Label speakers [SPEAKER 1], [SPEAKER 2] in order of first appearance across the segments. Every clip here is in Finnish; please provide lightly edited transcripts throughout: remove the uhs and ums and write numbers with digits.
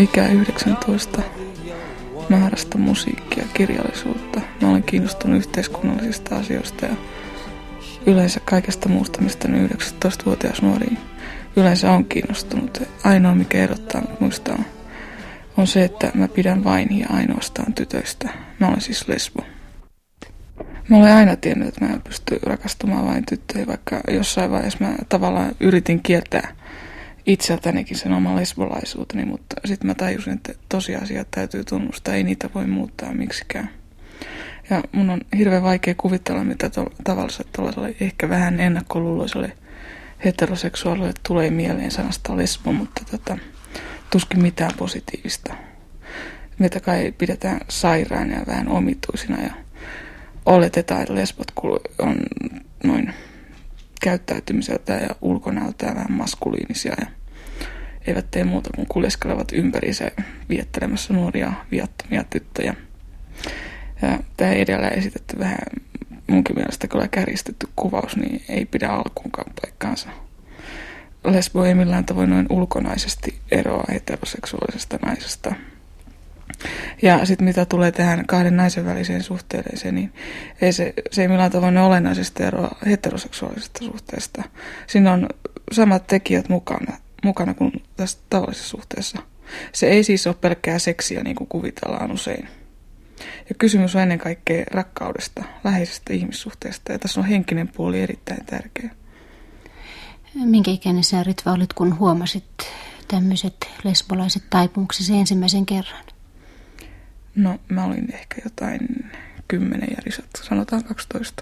[SPEAKER 1] ikää 19. Mä harrastan musiikkia ja kirjallisuutta. Mä olen kiinnostunut yhteiskunnallisista asioista ja yleensä kaikesta muusta, mistä 19-vuotias nuori yleensä on kiinnostunut. Ainoa, mikä erottaa muista on se, että mä pidän vain ja ainoastaan tytöistä. Mä olen siis lesbo. Mä olen aina tiennyt, että mä pystyn rakastumaan vain tyttöihin, vaikka jossain vaiheessa mä tavallaan yritin kieltää itseltänikin sen oman lesbolaisuuteni, mutta sitten mä tajusin, että tosiasiat täytyy tunnustaa, ei niitä voi muuttaa miksikään. Ja mun on hirveän vaikea kuvitella, mitä tavalliselle tuollaiselle ehkä vähän ennakkoluuloiselle heteroseksuaalille tulee mieleen sanasta lesbo, mutta tuskin mitään positiivista. Meitä kai pidetään sairaan ja vähän omituisina ja oletetaan, että lesbot on noin käyttäytymiseltä ja ulkonäöltään vähän maskuliinisia ja eivät tee muuta kuin kuljeskelevat ympäriinsä viettelemässä nuoria viattomia tyttöjä. Ja tämä edellä esitetty vähän munkin mielestä kyllä kärjistetty kuvaus, niin ei pidä alkuunkaan paikkaansa. Lesbo ei millään tavoin noin ulkonaisesti eroa heteroseksuaalisesta naisesta. Ja sitten mitä tulee tähän kahden naisen väliseen suhteeseen, niin se ei millään tavoin olennaisesti eroa heteroseksuaalisesta suhteesta. Siinä on samat tekijät mukana kuin tässä tavallisessa suhteessa. Se ei siis ole pelkkää seksiä, niin kuin kuvitellaan usein. Ja kysymys on ennen kaikkea rakkaudesta, läheisestä ihmissuhteesta, ja tässä on henkinen puoli erittäin tärkeä.
[SPEAKER 2] Minkä ikäinen sä, Ritva, olit, kun huomasit tämmöiset lesbolaiset taipumuksesi ensimmäisen kerran?
[SPEAKER 1] No, mä olin ehkä jotain 10 ja Risat, sanotaan 12.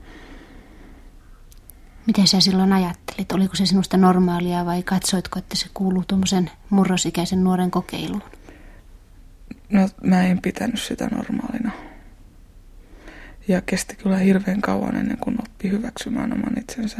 [SPEAKER 2] Miten sä silloin ajattelit? Oliko se sinusta normaalia vai katsoitko, että se kuuluu tuommoisen murrosikäisen nuoren kokeiluun?
[SPEAKER 1] No, mä en pitänyt sitä normaalina. Ja kesti kyllä hirveän kauan ennen kuin oppi hyväksymään oman itsensä.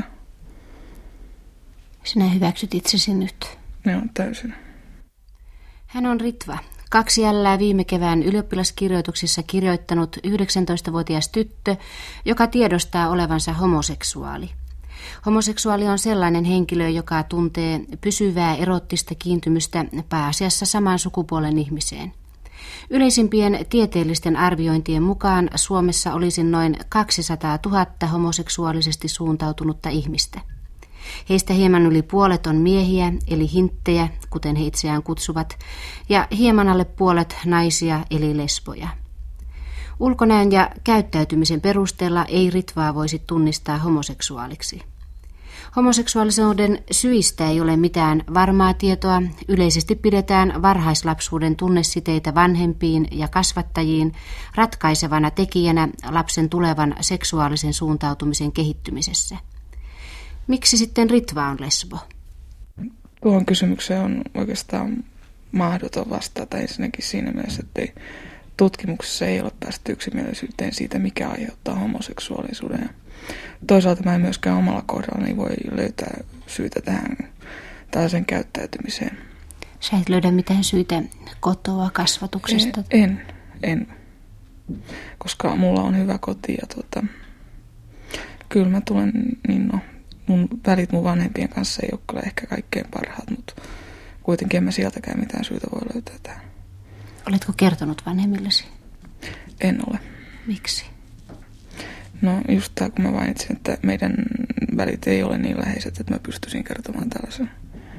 [SPEAKER 2] Sinä hyväksyt itsesi nyt?
[SPEAKER 1] Joo, täysin.
[SPEAKER 2] Hän on Ritva. 2 jällää viime kevään ylioppilaskirjoituksissa kirjoittanut 19-vuotias tyttö, joka tiedostaa olevansa homoseksuaali. Homoseksuaali on sellainen henkilö, joka tuntee pysyvää erottista kiintymystä pääasiassa saman sukupuolen ihmiseen. Yleisimpien tieteellisten arviointien mukaan Suomessa olisi noin 200 000 homoseksuaalisesti suuntautunutta ihmistä. Heistä hieman yli puolet on miehiä, eli hinttejä, kuten he itseään kutsuvat, ja hieman alle puolet naisia, eli lesboja. Ulkonäön ja käyttäytymisen perusteella ei Ritvaa voisi tunnistaa homoseksuaaliksi. Homoseksuaalisuuden syistä ei ole mitään varmaa tietoa. Yleisesti pidetään varhaislapsuuden tunnesiteitä vanhempiin ja kasvattajiin ratkaisevana tekijänä lapsen tulevan seksuaalisen suuntautumisen kehittymisessä. Miksi sitten Ritva on lesbo?
[SPEAKER 1] Tuohon kysymykseen on oikeastaan mahdoton vastata ensinnäkin siinä mielessä, että tutkimuksessa ei ole päästy yksimielisyyteen siitä, mikä aiheuttaa homoseksuaalisuuden. Toisaalta mä en myöskään omalla kohdallani voi löytää syytä tähän tällaisen käyttäytymiseen.
[SPEAKER 2] Sä et löydä mitään syytä kotoa, kasvatuksesta?
[SPEAKER 1] En. Koska mulla on hyvä koti ja kyllä mä tulen, mun välit mun vanhempien kanssa ei ole kyllä ehkä kaikkein parhaat, mutta kuitenkin en mä sieltäkään mitään syytä voi löytää tähän.
[SPEAKER 2] Oletko kertonut vanhemmillesi?
[SPEAKER 1] En ole.
[SPEAKER 2] Miksi?
[SPEAKER 1] No just tämä, kun mä mainitsin, että meidän välit ei ole niin läheiset, että mä pystyisin kertomaan tällaisen.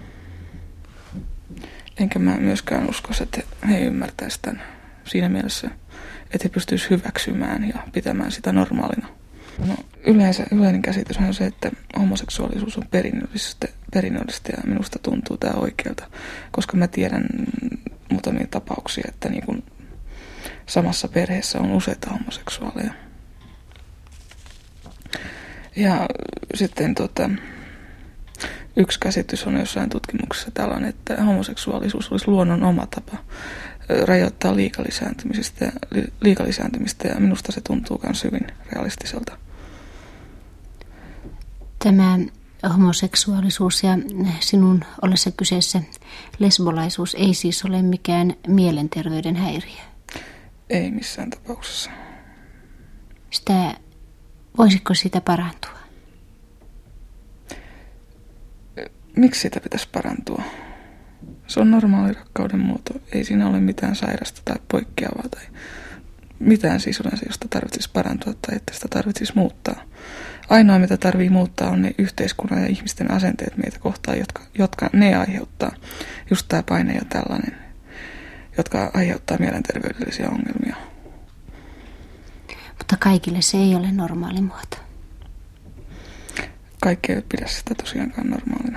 [SPEAKER 1] Enkä mä myöskään uskoisi, että he ymmärtäisivät tämän siinä mielessä, että he pystyisivät hyväksymään ja pitämään sitä normaalina. No, yleinen käsitys on se, että homoseksuaalisuus on perinnöllistä ja minusta tuntuu tämä oikealta, koska mä tiedän muutamia tapauksia, että niin kun samassa perheessä on useita homoseksuaaleja. Ja sitten yksi käsitys on jossain tutkimuksessa tällainen, että homoseksuaalisuus olisi luonnon oma tapa rajoittaa liikalisääntymistä ja minusta se tuntuu myös hyvin realistiselta.
[SPEAKER 2] Tämä homoseksuaalisuus ja sinun ollessa kyseessä lesbolaisuus ei siis ole mikään mielenterveyden häiriö?
[SPEAKER 1] Ei missään tapauksessa.
[SPEAKER 2] Voisiko siitä parantua?
[SPEAKER 1] Miksi siitä pitäisi parantua? Se on normaali rakkauden muoto. Ei siinä ole mitään sairasta tai poikkeavaa tai mitään sisulensa, josta tarvitsisi parantua tai että sitä tarvitsisi muuttaa. Ainoa, mitä tarvii muuttaa, on ne yhteiskunnan ja ihmisten asenteet meitä kohtaan, jotka ne aiheuttaa. Just tämä paine ja tällainen, jotka aiheuttaa mielenterveydellisiä ongelmia.
[SPEAKER 2] Mutta kaikille se ei ole normaali muoto.
[SPEAKER 1] Kaikki ei pidä sitä tosiaankaan normaalina.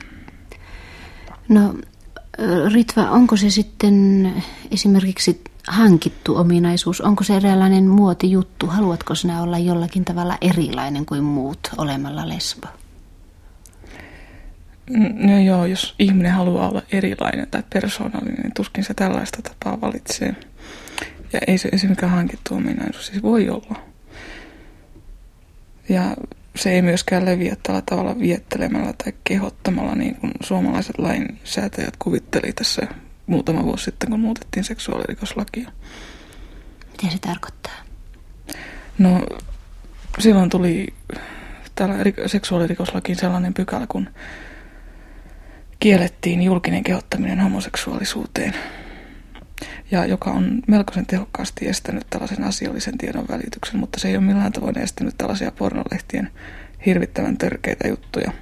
[SPEAKER 2] No Ritva, onko se sitten esimerkiksi hankittu ominaisuus? Onko se eräänlainen muotijuttu? Haluatko sinä olla jollakin tavalla erilainen kuin muut olemalla lesbo?
[SPEAKER 1] No joo, jos ihminen haluaa olla erilainen tai persoonallinen, niin tuskin se tällaista tapaa valitsee. Ja ei se mikään hankittu ominaisuus, siis voi olla. Ja se ei myöskään leviä tällä tavalla viettelemällä tai kehottamalla, niin kuin suomalaiset lainsäätäjät kuvitteli tässä muutama vuosi sitten, kun muutettiin seksuaalirikoslakia.
[SPEAKER 2] Mitä se tarkoittaa?
[SPEAKER 1] No, silloin tuli täällä seksuaalirikoslakiin sellainen pykälä, kun kiellettiin julkinen kehottaminen homoseksuaalisuuteen, ja joka on melkoisen tehokkaasti estänyt tällaisen asiallisen tiedon välityksen, mutta se ei ole millään tavoin estänyt tällaisia pornolehtien hirvittävän törkeitä juttuja.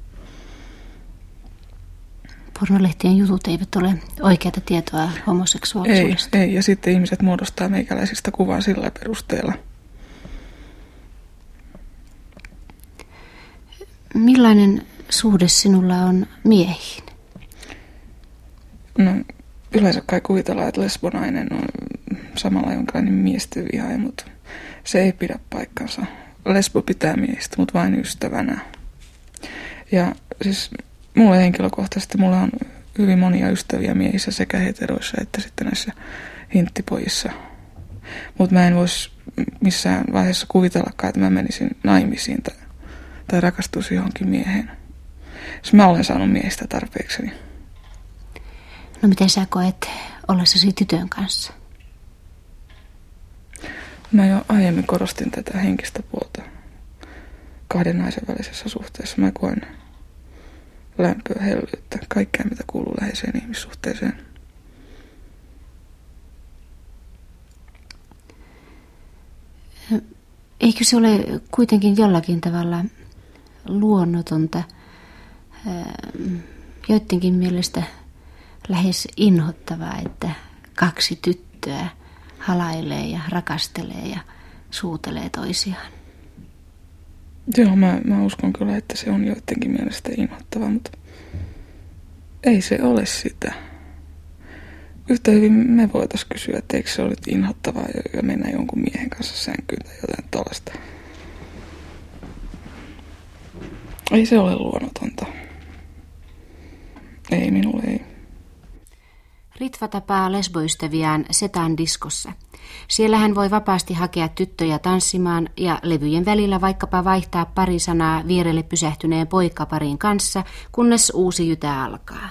[SPEAKER 2] Pornolehtien jutut eivät ole oikeata tietoa homoseksuaalisuudesta.
[SPEAKER 1] Ei, ja sitten ihmiset muodostaa meikäläisistä kuvan sillä perusteella.
[SPEAKER 2] Millainen suhde sinulla on miehiin?
[SPEAKER 1] No, yleensä kai kuvitellaan, että lesbonainen on samalla jonkinlainen miesten vihaaja, mutta se ei pidä paikkansa. Lesbo pitää miehistä, mutta vain ystävänä. Ja siis mulle henkilökohtaisesti mulla on hyvin monia ystäviä miehissä sekä heteroissa että sitten näissä hinttipojissa. Mutta mä en voisi missään vaiheessa kuvitellakaan, että mä menisin naimisiin tai rakastuisin johonkin mieheen. Siis mä olen saanut miehistä tarpeekseni.
[SPEAKER 2] No miten sä koet ollessasi tytön kanssa?
[SPEAKER 1] Mä jo aiemmin korostin tätä henkistä puolta kahden naisen välisessä suhteessa. Mä koen lämpöä, hellyyttä, kaikkea mitä kuuluu läheiseen ihmissuhteeseen.
[SPEAKER 2] Eikö se ole kuitenkin jollakin tavalla luonnotonta, joidenkin mielestä lähes inhottavaa, että kaksi tyttöä halailee ja rakastelee ja suutelee toisiaan?
[SPEAKER 1] Joo, mä uskon kyllä, että se on joidenkin mielestä inhottavaa, mutta ei se ole sitä. Yhtä hyvin me voitaisiin kysyä, että eikö se ole inhottavaa ja mennä jonkun miehen kanssa sänkyyn tai jotain tollaista. Ei se ole luonnotonta. Ei, minulle ei.
[SPEAKER 2] Ritva tapaa lesboystäviään Setan diskossa. Siellä hän voi vapaasti hakea tyttöjä tanssimaan ja levyjen välillä vaikkapa vaihtaa pari sanaa vierelle pysähtyneen poikaparin kanssa, kunnes uusi jytä alkaa.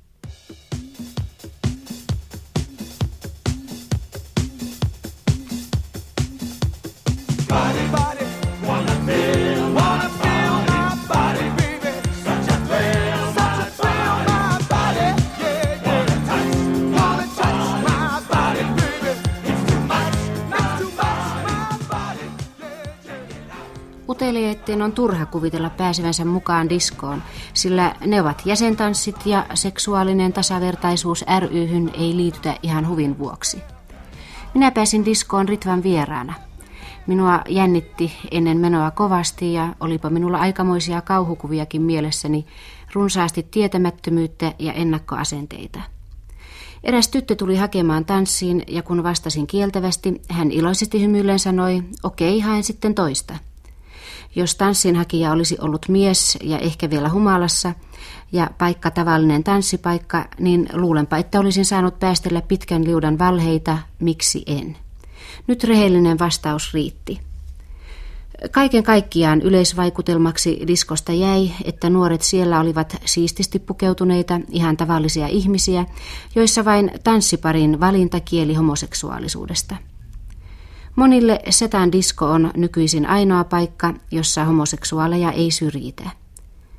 [SPEAKER 2] Uteliaiden on turha kuvitella pääsevänsä mukaan diskoon, sillä ne ovat jäsentanssit ja seksuaalinen tasavertaisuus ry:hyn ei liitytä ihan huvin vuoksi. Minä pääsin diskoon Ritvan vieraana. Minua jännitti ennen menoa kovasti ja olipa minulla aikamoisia kauhukuviakin mielessäni, runsaasti tietämättömyyttä ja ennakkoasenteita. Eräs tyttö tuli hakemaan tanssiin ja kun vastasin kieltävästi, hän iloisesti hymyillen sanoi, okei, haen sitten toista. Jos tanssinhakija olisi ollut mies ja ehkä vielä humalassa ja paikka tavallinen tanssipaikka, niin luulenpa, että olisin saanut päästellä pitkän liudan valheita, miksi en. Nyt rehellinen vastaus riitti. Kaiken kaikkiaan yleisvaikutelmaksi diskosta jäi, että nuoret siellä olivat siististi pukeutuneita, ihan tavallisia ihmisiä, joissa vain tanssiparin valinta kieli homoseksuaalisuudesta. Monille Setan disko on nykyisin ainoa paikka, jossa homoseksuaaleja ei syrjitä.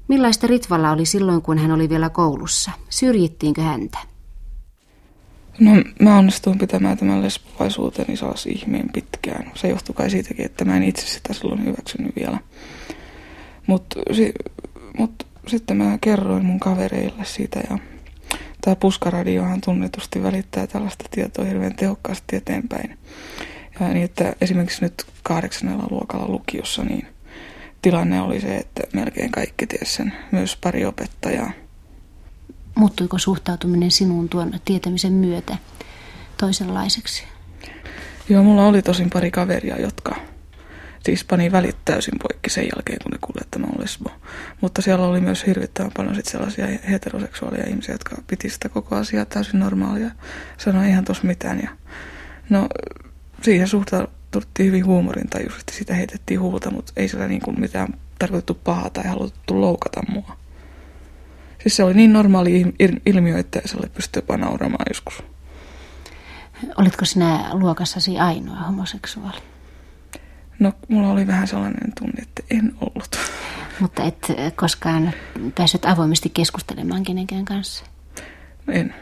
[SPEAKER 2] Millaista Ritvalla oli silloin, kun hän oli vielä koulussa? Syrjittiinkö häntä?
[SPEAKER 1] No, mä onnistuin pitämään tämän lesbovaisuuteni salassa ihmeen pitkään. Se johtui kai siitäkin, että mä en itse sitä silloin hyväksynyt vielä. Mutta sitten mä kerroin mun kavereille siitä ja tämä Puskaradiohan tunnetusti välittää tällaista tietoa hirveän tehokkaasti eteenpäin. Ja niin, että esimerkiksi nyt 8. luokalla lukiossa niin tilanne oli se, että melkein kaikki tiesi sen, myös pari opettajaa.
[SPEAKER 2] Muuttuiko suhtautuminen sinuun tuon tietämisen myötä toisenlaiseksi?
[SPEAKER 1] Joo, mulla oli tosin pari kaveria, jotka siis pani välit täysin poikki sen jälkeen, kun ne kuuli, että mä oon lesbo. Mutta siellä oli myös hirvittävän paljon sit sellaisia heteroseksuaalia ihmisiä, jotka piti sitä koko asiaa täysin normaalia. Sanoi ihan tossa mitään. Ja no, siihen suhtauduttiin hyvin huumorintajuisesti. Sitä heitettiin huulta, mutta ei sillä niin kuin mitään tarkoitettu pahaa tai haluttu loukata mua. Siis se oli niin normaali ilmiö, että sille pystyi jopa nauramaan joskus.
[SPEAKER 2] Olitko sinä luokassasi ainoa homoseksuaali?
[SPEAKER 1] No, mulla oli vähän sellainen tunne, että en ollut.
[SPEAKER 2] Mutta et koskaan päässyt avoimesti keskustelemaan kenenkään kanssa?
[SPEAKER 1] En.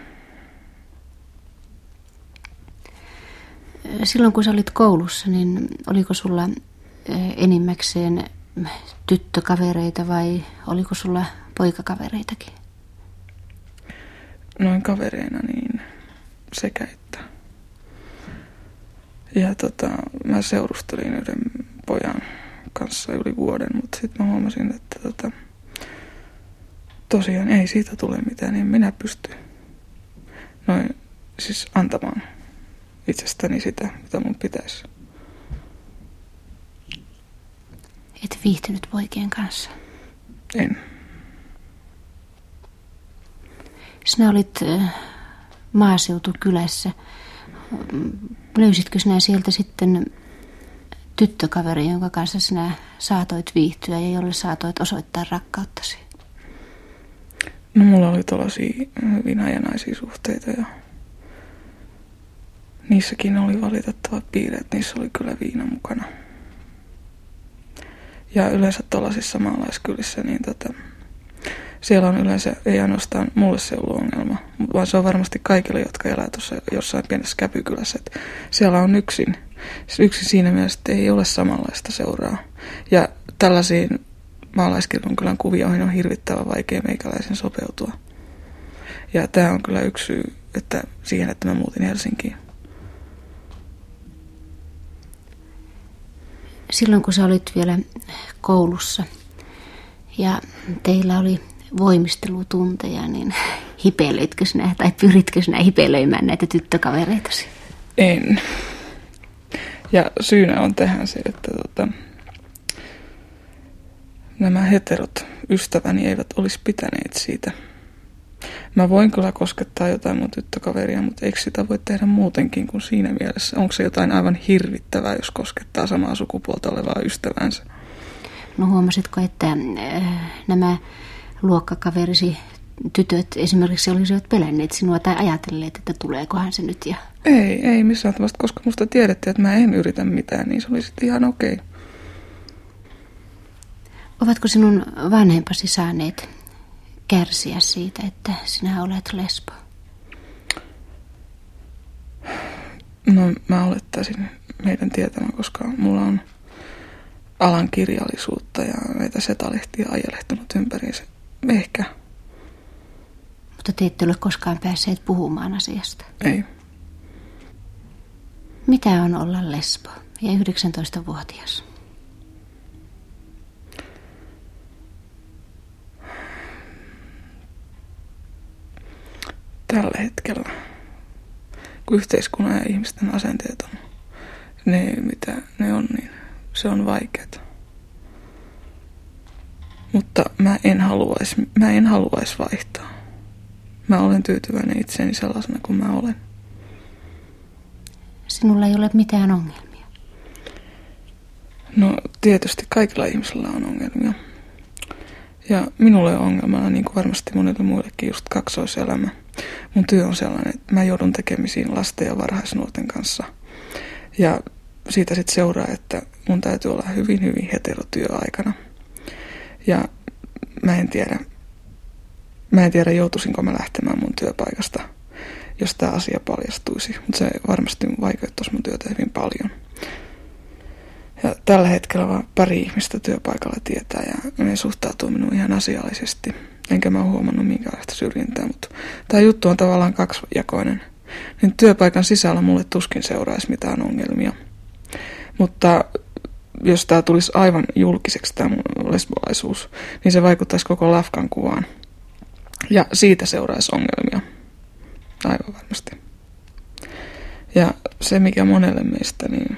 [SPEAKER 2] Silloin kun sä olit koulussa, niin oliko sulla enimmäkseen tyttökavereita vai oliko sulla poikakavereitakin?
[SPEAKER 1] Noin kavereina niin sekä että. Ja mä seurustelin yhden pojan kanssa yli vuoden, mutta sitten mä huomasin, että tosiaan ei siitä tule mitään, niin minä pysty noin siis antamaan itsestäni sitä, mitä mun pitäisi.
[SPEAKER 2] Et viihtynyt poikien kanssa?
[SPEAKER 1] En.
[SPEAKER 2] Sinä olit maaseutukylässä. Löysitkö sinä sieltä sitten tyttökaveri, jonka kanssa sinä saatoit viihtyä ja jolle saatoit osoittaa rakkauttasi?
[SPEAKER 1] No, mulla oli tuollaisia hyvin hajanaisia suhteita ja niissäkin oli valitettavat piirteet. Niissä oli kyllä viina mukana. Ja yleensä tuollaisissa maalaiskylissä, niin siellä on yleensä, ei ainoastaan mulle se ollut ongelma, vaan se on varmasti kaikille, jotka elää tuossa jossain pienessä käpykylässä. Että siellä on yksin siinä mielessä, että ei ole samanlaista seuraa. Ja tällaisiin maalaiskirkonkylän kuvioihin on hirvittävän vaikea meikäläisen sopeutua. Ja tämä on kyllä yksi syy siihen, että mä muutin Helsinkiin.
[SPEAKER 2] Silloin kun sä olit vielä koulussa ja teillä oli voimistelutunteja, niin hipelöitkö sinä tai pyritkö sinä hipelöimään näitä tyttökavereitasi?
[SPEAKER 1] En. Ja syynä on tähän se, että nämä heterot ystäväni eivät olisi pitäneet siitä. Mä voin kyllä koskettaa jotain mun tyttökaveria, mutta eikö sitä voi tehdä muutenkin kuin siinä mielessä? Onko se jotain aivan hirvittävää, jos koskettaa samaa sukupuolta olevaa ystävänsä?
[SPEAKER 2] No, huomasitko, että nämä luokkakaverisi tytöt esimerkiksi olisivat pelänneet sinua tai ajatelleet, että tuleekohan se nyt? Ja...
[SPEAKER 1] Ei missään tavalla, koska musta tiedettiin, että mä en yritä mitään, niin se oli sitten ihan okei.
[SPEAKER 2] Ovatko sinun vanhempasi saaneet kärsiä siitä, että sinä olet lesbo?
[SPEAKER 1] No, mä olettaisin meidän tietämään, koska mulla on alan kirjallisuutta ja näitä setalehtiä ajelehtunut ympäriinsä. Ehkä.
[SPEAKER 2] Mutta te ette ole koskaan päässeet puhumaan asiasta?
[SPEAKER 1] Ei.
[SPEAKER 2] Mitä on olla lesbo ja 19-vuotias?
[SPEAKER 1] Tällä hetkellä, kun yhteiskunnan ja ihmisten asenteet on ne, mitä ne on, niin se on vaikeaa. Mutta mä en haluaisi vaihtaa. Mä olen tyytyväinen itseeni sellaisena kuin mä olen.
[SPEAKER 2] Sinulla ei ole mitään ongelmia?
[SPEAKER 1] No, tietysti kaikilla ihmisillä on ongelmia. Ja minulle on ongelmana, niin kuin varmasti monille muillekin, just kaksoiselämä. Mun työ on sellainen, että mä joudun tekemisiin lasten ja varhaisnuorten kanssa. Ja siitä sitten seuraa, että mun täytyy olla hyvin, hyvin hetero työaikana. Ja mä en tiedä joutuisinko mä lähtemään mun työpaikasta, jos tämä asia paljastuisi. Mutta se varmasti vaikeuttaisi mun työtä hyvin paljon. Ja tällä hetkellä vaan pari ihmistä työpaikalla tietää ja ne suhtautuu minuun ihan asiallisesti. Enkä mä huomannut minkäänlaista syrjintää, mutta tämä juttu on tavallaan kaksijakoinen. Niin työpaikan sisällä mulle tuskin seuraisi mitään ongelmia. Mutta jos tämä tulisi aivan julkiseksi tämä mun lesbolaisuus, niin se vaikuttaisi koko lafkan kuvaan. Ja siitä seuraisi ongelmia. Aivan varmasti. Ja se mikä monelle meistä, niin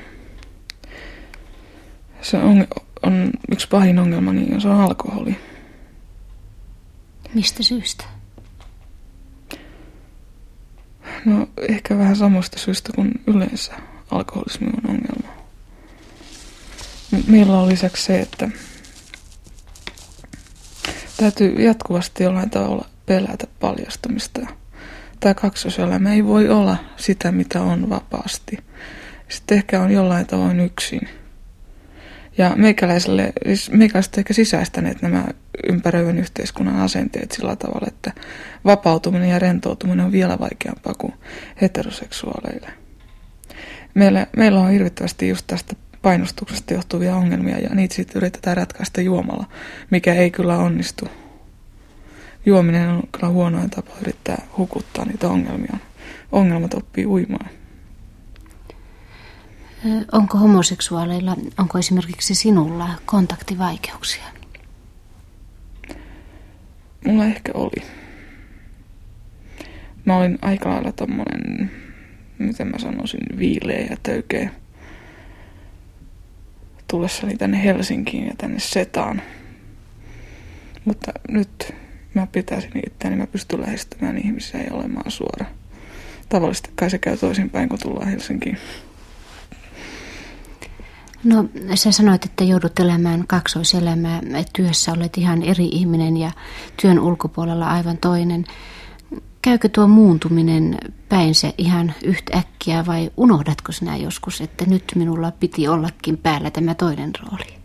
[SPEAKER 1] se on yksi pahin ongelma, niin se on alkoholi.
[SPEAKER 2] Mistä syystä?
[SPEAKER 1] No ehkä vähän samoista syistä kuin yleensä alkoholismi on ongelma. Meillä on lisäksi se, että täytyy jatkuvasti jollain tavalla pelätä paljastumista. Tämä kaksoselämä ei voi olla sitä, mitä on vapaasti. Sitten ehkä on jollain tavoin yksin. Ja meikäläiset ehkä sisäistäneet nämä ympäröivän yhteiskunnan asenteet sillä tavalla, että vapautuminen ja rentoutuminen on vielä vaikeampaa kuin heteroseksuaaleille. Meillä on hirvittävästi just tästä painostuksesta johtuvia ongelmia ja niitä sitten yritetään ratkaista juomalla, mikä ei kyllä onnistu. Juominen on kyllä huonoin tapa yrittää hukuttaa niitä ongelmia. Ongelmat oppii uimaan.
[SPEAKER 2] Onko homoseksuaaleilla, onko esimerkiksi sinulla kontaktivaikeuksia?
[SPEAKER 1] Mulla ehkä oli. Mä olin aika lailla tommonen, miten mä sanoisin, viileä ja töykeä tullessani tänne Helsinkiin ja tänne Setaan. Mutta nyt mä pitäisin itseäni, mä pystyn lähestymään ihmisiä ja olemaan suora. Tavallisesti kai se käy toisinpäin, kun tullaan Helsinkiin.
[SPEAKER 2] No, sä sanoit, että joudut elämään kaksoiselämää. Työssä olet ihan eri ihminen ja työn ulkopuolella aivan toinen. Käykö tuo muuntuminen päin se ihan yhtäkkiä vai unohdatko sinä joskus, että nyt minulla piti ollakin päällä tämä toinen rooli?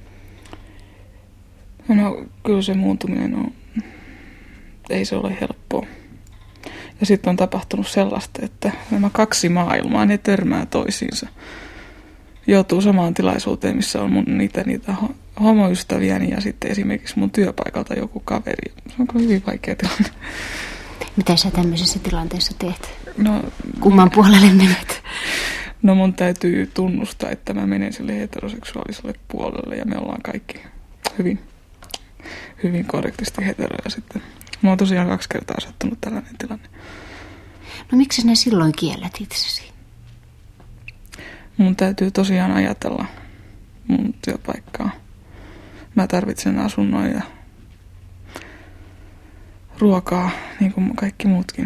[SPEAKER 1] No, kyllä se muuntuminen on, ei se ole helppoa. Ja sitten on tapahtunut sellaista, että nämä kaksi maailmaa, ne törmää toisiinsa. Joutuu samaan tilaisuuteen, missä on mun niitä homoystäviäni ja sitten esimerkiksi mun työpaikalta joku kaveri. Se on kyllä hyvin vaikea tilanne.
[SPEAKER 2] Mitä sä tämmöisessä tilanteessa teet?
[SPEAKER 1] No,
[SPEAKER 2] kumman puolelle menet?
[SPEAKER 1] No mun täytyy tunnustaa, että mä menen sille heteroseksuaaliselle puolelle ja me ollaan kaikki hyvin korrektisti heteroja sitten. Mä oon tosiaan 2 kertaa sattunut tällainen tilanne.
[SPEAKER 2] No miksi sinä silloin kiellät itsesi?
[SPEAKER 1] Mun täytyy tosiaan ajatella mun työpaikkaa. Mä tarvitsen asunnon ja ruokaa, niin kuin kaikki muutkin.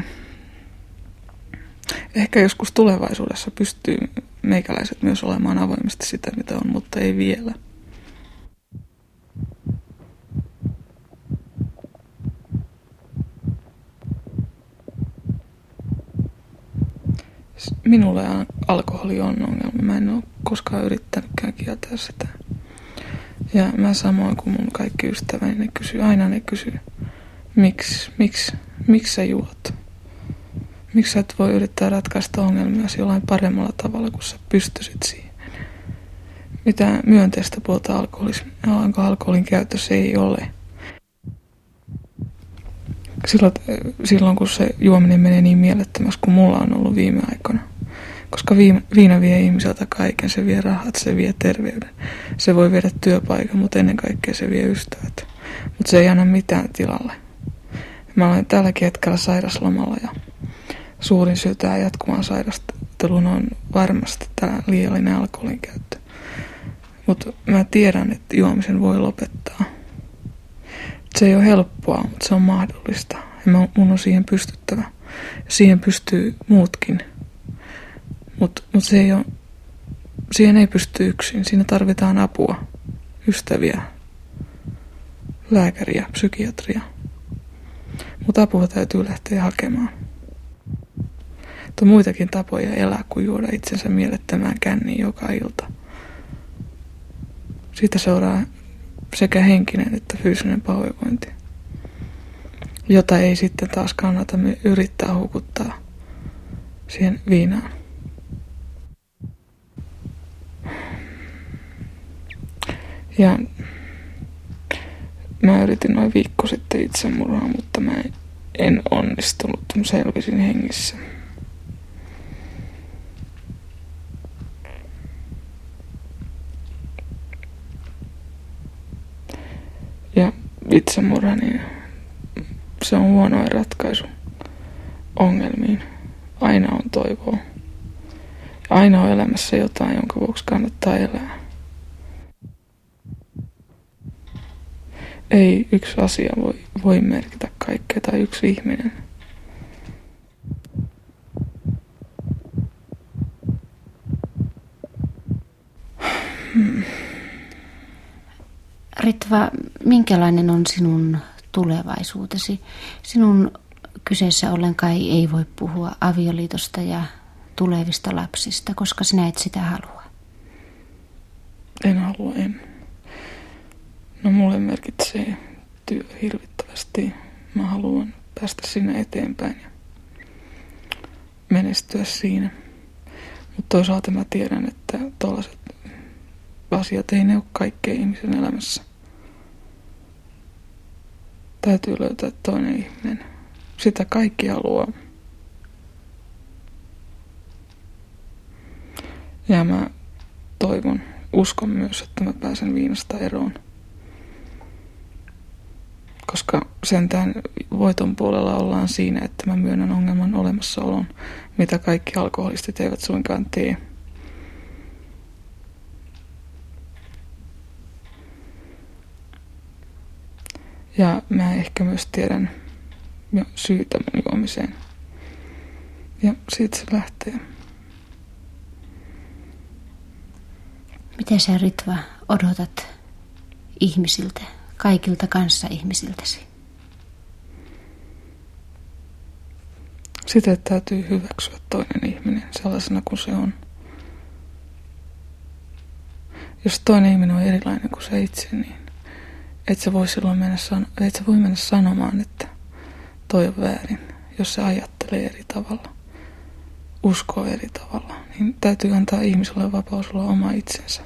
[SPEAKER 1] Ehkä joskus tulevaisuudessa pystyy meikäläiset myös olemaan avoimesti sitä, mitä on, mutta ei vielä. Minulle alkoholi on ongelma. Mä en ole koskaan yrittänytkään kieltää sitä. Ja mä samoin kuin mun kaikki ystäväni, ne kysyy, miksi sä juot? Miksi sä et voi yrittää ratkaista ongelmia jollain paremmalla tavalla, kun sä pystyisit siihen? Mitä myönteistä puolta alkoholin käytössä ei ole. Silloin kun se juominen menee niin mielettömästi kuin mulla on ollut viime aikoina. Koska viina vie ihmiseltä kaiken. Se vie rahat, se vie terveyden. Se voi viedä työpaikan, mutta ennen kaikkea se vie ystävät. Mutta se ei anna mitään tilalle. Mä olen tälläkin hetkellä sairaslomalla ja suurin syy tähän jatkuvaan sairasteluun on varmasti tämä liiallinen alkoholin käyttö. Mutta mä tiedän, että juomisen voi lopettaa. Se ei ole helppoa, mutta se on mahdollista. Ja mun on siihen pystyttävä. Ja siihen pystyy muutkin. Mutta siihen ei pysty yksin. Siinä tarvitaan apua, ystäviä, lääkäriä, psykiatria. Mutta apua täytyy lähteä hakemaan. On muitakin tapoja elää kuin juoda itsensä mielettömään känniin joka ilta. Siitä seuraa sekä henkinen että fyysinen pahoinvointi, jota ei sitten taas kannata yrittää hukuttaa siihen viinaan. Ja mä yritin noin viikko sitten itsemurhaa, mutta mä en onnistunut, selvisin hengissä. Ja itsemurha, niin se on huono ratkaisu ongelmiin. Aina on toivoa. Aina on elämässä jotain, jonka vuoksi kannattaa elää. Ei yksi asia voi merkitä kaikkea tai yksi ihminen.
[SPEAKER 2] Ritva, minkälainen on sinun tulevaisuutesi? Sinun kyseessä ollen kai ei voi puhua avioliitosta ja tulevista lapsista, koska sinä et sitä halua.
[SPEAKER 1] En halua, en. No mulle merkitsee työ hirvittävästi. Mä haluan päästä sinne eteenpäin ja menestyä siinä. Mutta toisaalta mä tiedän, että tuollaiset asiat ei ne ole kaikkea ihmisen elämässä. Täytyy löytää toinen ihminen. Sitä kaikki haluaa. Ja mä uskon myös, että mä pääsen viinasta eroon. Koska sentään voiton puolella ollaan siinä, että mä myönnän ongelman olemassaolon, mitä kaikki alkoholistit eivät suinkaan tee. Ja mä ehkä myös tiedän syytä mun juomiseen. Ja siitä se lähtee.
[SPEAKER 2] Miten sä, Ritva, odotat ihmisiltä, kaikilta kanssaihmisiltäsi?
[SPEAKER 1] Sitä täytyy hyväksyä toinen ihminen sellaisena kuin se on. Jos toinen ihminen on erilainen kuin se itse, niin et sä voi silloin mennä sanomaan, että toi on väärin. Jos se ajattelee eri tavalla, uskoo eri tavalla, niin täytyy antaa ihmiselle vapaus olla oma itsensä.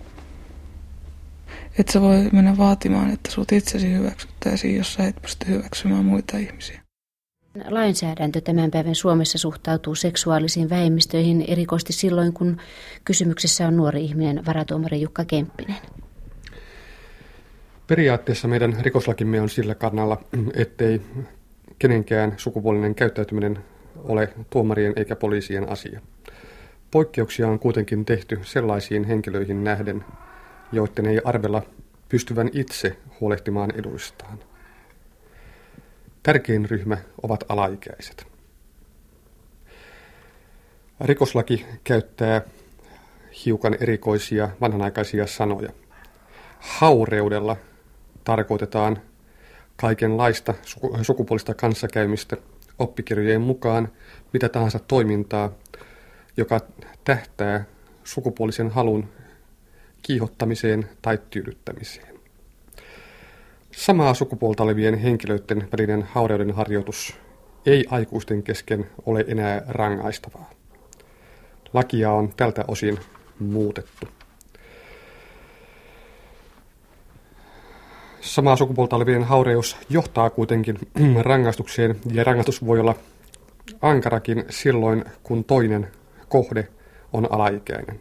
[SPEAKER 1] Et sä voi mennä vaatimaan, että sut itsesi hyväksyttäisiin, jos sä et pysty hyväksymään muita ihmisiä.
[SPEAKER 2] Lainsäädäntö tämän päivän Suomessa suhtautuu seksuaalisiin vähemmistöihin erikoisesti silloin, kun kysymyksessä on nuori ihminen, varatuomari Jukka Kemppinen.
[SPEAKER 3] Periaatteessa meidän rikoslakimme on sillä kannalla, ettei kenenkään sukupuolinen käyttäytyminen ole tuomarien eikä poliisien asia. Poikkeuksia on kuitenkin tehty sellaisiin henkilöihin nähden, joiden ei arvella pystyvän itse huolehtimaan eduistaan. Tärkein ryhmä ovat alaikäiset. Rikoslaki käyttää hiukan erikoisia vanhanaikaisia sanoja. Haureudella tarkoitetaan kaikenlaista sukupuolista kanssakäymistä oppikirjojen mukaan mitä tahansa toimintaa, joka tähtää sukupuolisen halun kiihottamiseen tai tyydyttämiseen. Samaa sukupuolta olevien henkilöiden välinen haureuden harjoitus ei aikuisten kesken ole enää rangaistavaa. Lakia on tältä osin muutettu. Samaa sukupuolta olevien haureus johtaa kuitenkin rangaistukseen, ja rangaistus voi olla ankarakin silloin, kun toinen kohde on alaikäinen.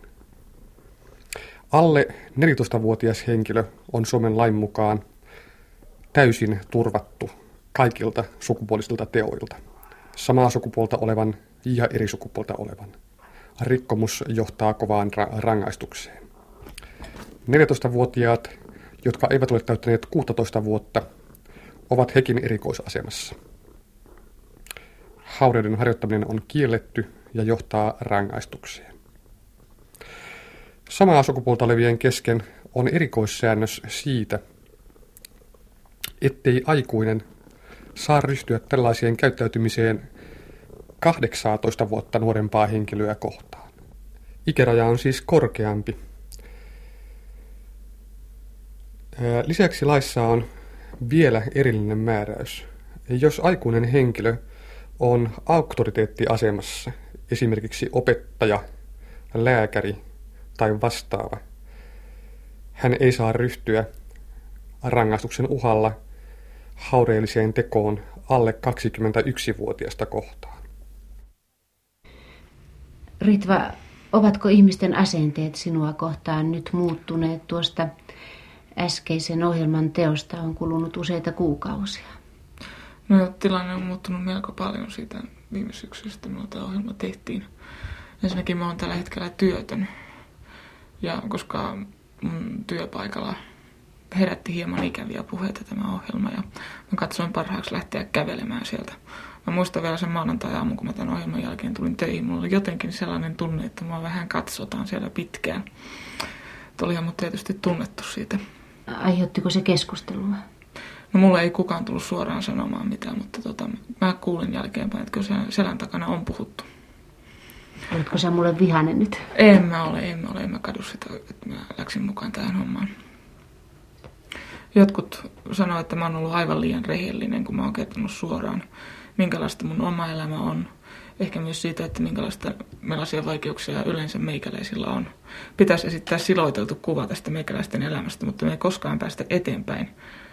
[SPEAKER 3] Alle 14-vuotias henkilö on Suomen lain mukaan täysin turvattu kaikilta sukupuolisilta teoilta. Samaa sukupuolta olevan ja eri sukupuolta olevan. Rikkomus johtaa kovaan rangaistukseen. 14-vuotiaat, jotka eivät ole täyttäneet 16 vuotta, ovat hekin erikoisasemassa. Haureuden harjoittaminen on kielletty ja johtaa rangaistukseen. Samaa sukupuolta olevien kesken on erikoissäännös siitä, ettei aikuinen saa ryhtyä tällaiseen käyttäytymiseen 18 vuotta nuorempaa henkilöä kohtaan. Ikäraja on siis korkeampi Lisäksi laissa on vielä erillinen määräys. Jos aikuinen henkilö on auktoriteettiasemassa, esimerkiksi opettaja, lääkäri tai vastaava, hän ei saa ryhtyä rangaistuksen uhalla haureelliseen tekoon alle 21-vuotiaasta kohtaan.
[SPEAKER 2] Ritva, ovatko ihmisten asenteet sinua kohtaan nyt muuttuneet tuosta äskeisen ohjelman teosta? On kulunut useita kuukausia.
[SPEAKER 1] No, tilanne on muuttunut melko paljon siitä viime syksystä, milloin tämä ohjelma tehtiin. Ensinnäkin mä oon tällä hetkellä työtön. Ja koska mun työpaikalla herätti hieman ikäviä puheita tämä ohjelma ja mä katsoin parhaaksi lähteä kävelemään sieltä. Mä muistan vielä sen maanantai-aamun, kun mä tämän ohjelman jälkeen tulin töihin. Mulla oli jotenkin sellainen tunne, että mua vähän katsotaan siellä pitkään. Olihan mut tietysti tunnettu siitä.
[SPEAKER 2] Aiheuttiko se keskustelua?
[SPEAKER 1] No mulle ei kukaan tullut suoraan sanomaan mitään, mutta mä kuulin jälkeenpäin, että kyllä selän takana on puhuttu.
[SPEAKER 2] Oletko sä mulle vihainen nyt?
[SPEAKER 1] En mä kadu sitä, että mä läksin mukaan tähän hommaan. Jotkut sanoo, että mä oon ollut aivan liian rehellinen, kun mä oon kertonut suoraan, minkälaista mun oma elämä on. Ehkä myös siitä, että millaisia vaikeuksia yleensä meikäläisillä on. Pitäisi esittää siloiteltu kuva tästä meikäläisten elämästä, mutta me ei koskaan päästä eteenpäin.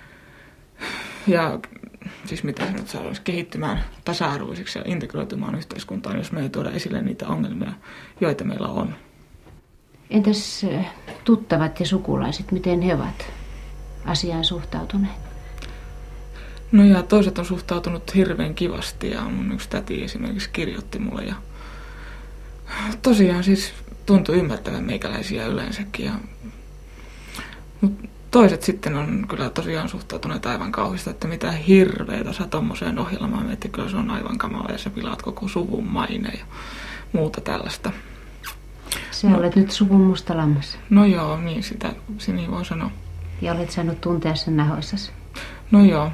[SPEAKER 1] Ja siis mitä se nyt saadaan kehittymään tasa-arvoiseksi ja integroitumaan yhteiskuntaan, jos me ei tuoda esille niitä ongelmia, joita meillä on.
[SPEAKER 2] Entäs tuttavat ja sukulaiset, miten he ovat asiaan suhtautuneet?
[SPEAKER 1] No ja toiset on suhtautunut hirveän kivasti ja mun yksi täti esimerkiksi kirjoitti mulle ja tosiaan siis tuntui ymmärtävän meikäläisiä yleensäkin. Mut toiset sitten on kyllä tosiaan suhtautuneet aivan kauhista, että mitä hirveetä sä tommoseen ohjelmaan menet, kyllä se on aivan kamala ja sä pilaat koko suvun maine ja muuta tällaista.
[SPEAKER 2] Sä olet nyt suvun musta lammas.
[SPEAKER 1] No joo, niin niin voi sanoa.
[SPEAKER 2] Ja olet saanut tuntea sen nahoissasi.
[SPEAKER 1] No joo.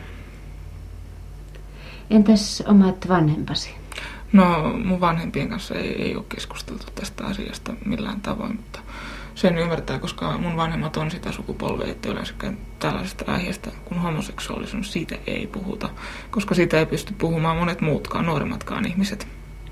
[SPEAKER 2] Entäs omat vanhempasi?
[SPEAKER 1] No mun vanhempien kanssa ei ole keskusteltu tästä asiasta millään tavoin, mutta sen ymmärtää, koska mun vanhemmat on sitä sukupolvea, että yleensäkään tällaisesta aiheesta kuin homoseksuaalisuus, siitä ei puhuta, koska siitä ei pysty puhumaan monet muutkaan, nuoremmatkaan ihmiset.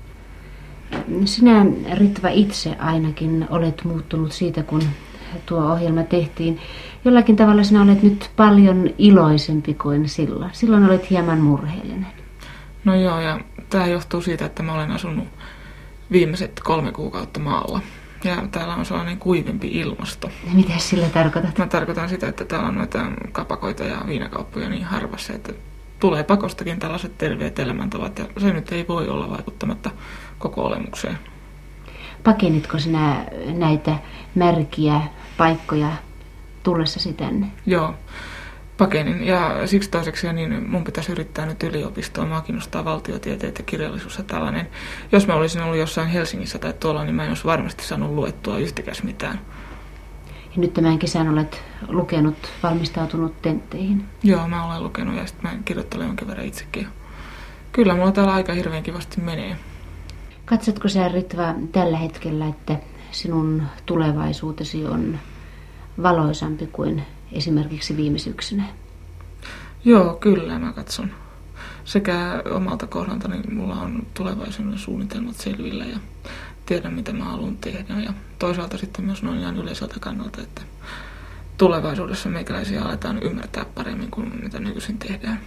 [SPEAKER 2] Sinä, Ritva, itse ainakin olet muuttunut siitä, kun tuo ohjelma tehtiin. Jollakin tavalla sinä olet nyt paljon iloisempi kuin silloin. Silloin olet hieman murheellinen.
[SPEAKER 1] No joo, ja tämä johtuu siitä, että mä olen asunut viimeiset 3 kuukautta maalla. Ja täällä on sellainen kuivempi ilmasto.
[SPEAKER 2] Mitä sillä tarkoitat?
[SPEAKER 1] Mä tarkoitan sitä, että täällä on noita kapakoita ja viinakauppoja niin harvassa, että tulee pakostakin tällaiset terveet elämäntavat. Ja se nyt ei voi olla vaikuttamatta koko olemukseen.
[SPEAKER 2] Pakenitko sinä näitä märkiä paikkoja tullessasi tänne?
[SPEAKER 1] Joo, pakenin. Ja siksi toiseksi niin mun pitäisi yrittää nyt yliopistoa. Mua kiinnostaa valtiotieteet ja kirjallisuus ja tällainen. Jos mä olisin ollut jossain Helsingissä tai tuolla, niin mä en olisi varmasti saanut luettua yhtikäs mitään.
[SPEAKER 2] Ja nyt tämän kesän olet lukenut, valmistautunut tentteihin?
[SPEAKER 1] Joo, mä olen lukenut ja sitten mä kirjoittelen jonkin verran itsekin. Kyllä, mulla täällä aika hirveän kivasti menee.
[SPEAKER 2] Katsotko sä, Ritva, tällä hetkellä, että sinun tulevaisuutesi on valoisampi kuin esimerkiksi viime syksynä?
[SPEAKER 1] Joo, kyllä mä katson. Sekä omalta kohdaltani mulla on tulevaisuuden suunnitelmat selvillä ja tiedän, mitä mä haluan tehdä. Ja toisaalta sitten myös noin ihan yleiseltä kannalta, että tulevaisuudessa meikäläisiä aletaan ymmärtää paremmin kuin mitä nykyisin tehdään.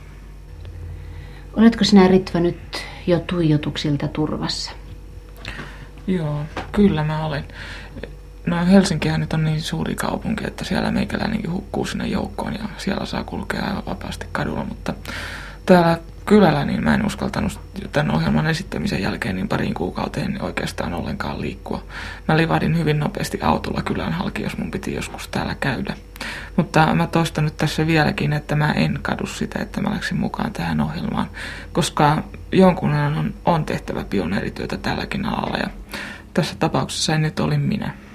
[SPEAKER 2] Oletko sinä, Ritva, nyt jo tuijotuksilta turvassa?
[SPEAKER 1] Joo, kyllä mä olen. No Helsinkihän nyt on niin suuri kaupunki, että siellä meikäläinenkin hukkuu sinne joukkoon ja siellä saa kulkea aivan vapaasti kadulla, mutta täällä kylällä niin mä en uskaltanut tämän ohjelman esittämisen jälkeen niin 2 kuukauteen oikeastaan ollenkaan liikkua. Mä livahdin hyvin nopeasti autolla kylän halki, jos mun piti joskus täällä käydä. Mutta mä toistan nyt tässä vieläkin, että mä en kadu sitä, että mä läksin mukaan tähän ohjelmaan, koska jonkun on tehtävä pioneerityötä tälläkin alalla ja tässä tapauksessa en nyt olin minä.